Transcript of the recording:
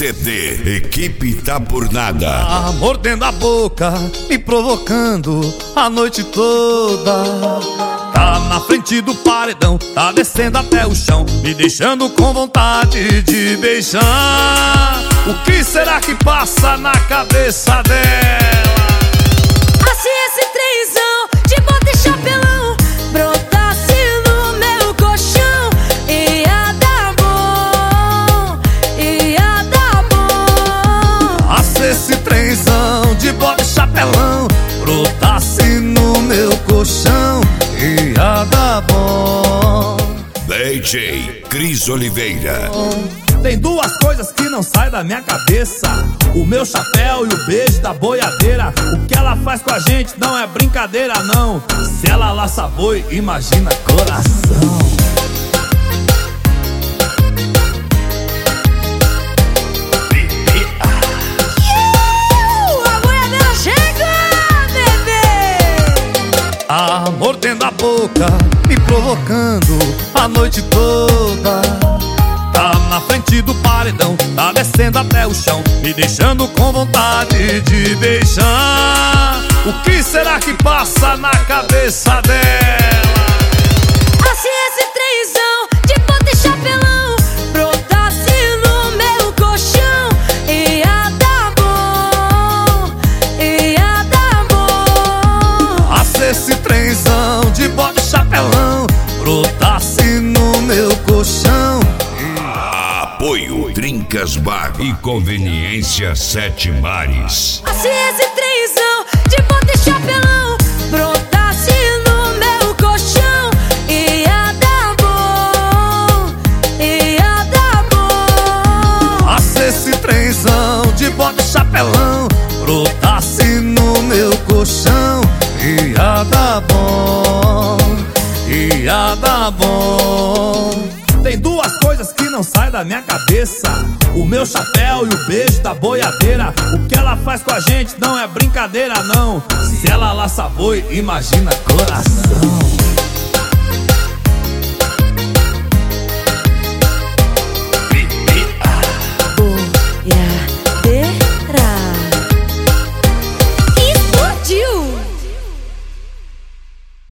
CD, equipe tá por nada. Tá mordendo a boca, me provocando a noite toda. Tá na frente do paredão, tá descendo até o chão, me deixando com vontade de beijar. O que será que passa na cabeça dela? Se esse trenzão de bota e chapelão brotasse no meu colchão, ia dar bom, ia dar bom. Se esse trenzão de bota e chapelão brotasse no meu colchão, ia dar bom. DJ Cris Oliveira. Tem duas coisas que não saem da minha cabeça: o meu chapéu e o beijo da boiadeira. O que ela faz com a gente não é brincadeira, não. Se ela laça boi, imagina coração. A boiadeira chega, bebê! Mordendo a boca, me provocando a noite toda. Tá na frente do paredão, tá descendo até o chão, me deixando com vontade de beijar. O que será que passa na cabeça dela? Se esse trenzão de bota e chapelão brotasse no meu colchão, ia dar bom, ia dar bom. Se esse trenzão de bota e chapelão brotasse no meu colchão. Apoio Trincas Bar e Conveniência Sete Mares. Se esse trenzão de bota e chapelão brotasse no meu colchão, ia dar bom, ia dar bom. Se esse trenzão de bota e chapelão brotasse no meu colchão, ia dar bom, ia dar bom. Tem duas coisas que não saem da minha cabeça: o meu chapéu e o beijo da boiadeira. O que ela faz com a gente não é brincadeira, não. Se ela laça boi, imagina coração.